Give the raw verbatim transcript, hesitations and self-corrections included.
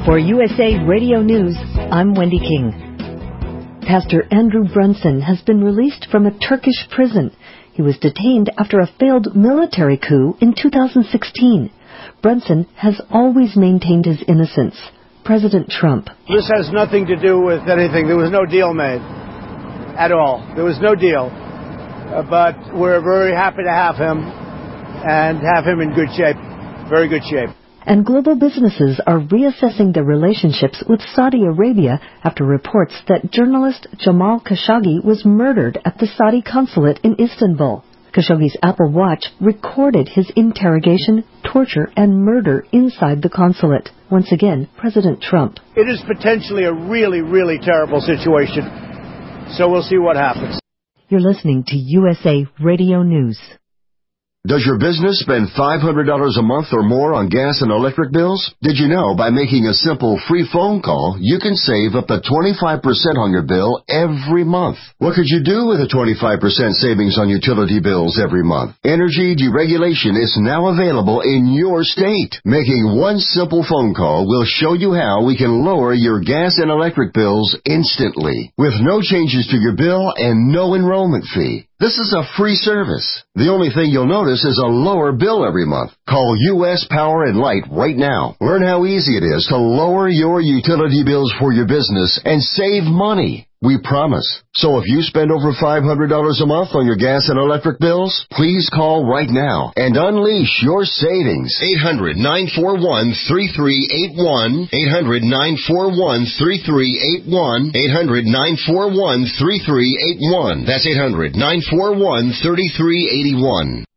For U S A Radio News, I'm Wendy King. Pastor Andrew Brunson has been released from a Turkish prison. He was detained after a failed military coup in two thousand sixteen. Brunson has always maintained his innocence. President Trump. This has nothing to do with anything. There was no deal made at all. There was no deal. Uh, but we're very happy to have him and have him in good shape. Very good shape. And global businesses are reassessing their relationships with Saudi Arabia after reports that journalist Jamal Khashoggi was murdered at the Saudi consulate in Istanbul. Khashoggi's Apple Watch recorded his interrogation, torture, and murder inside the consulate. Once again, President Trump. It is potentially a really, really terrible situation. So we'll see what happens. You're listening to U S A Radio News. Does your business spend five hundred dollars a month or more on gas and electric bills? Did you know by making a simple free phone call, you can save up to twenty-five percent on your bill every month? What could you do with a twenty-five percent savings on utility bills every month? Energy deregulation is now available in your state. Making one simple phone call will show you how we can lower your gas and electric bills instantly, with no changes to your bill and no enrollment fee. This is a free service. The only thing you'll notice is a lower bill every month. Call U S Power and Light right now. Learn how easy it is to lower your utility bills for your business and save money. We promise. So if you spend over five hundred dollars a month on your gas and electric bills, please call right now and unleash your savings. eight hundred, nine four one, three three eight one. eight hundred, nine four one, three three eight one. eight hundred, nine four one, three three eight one. That's eight hundred, nine four one, three three eight one.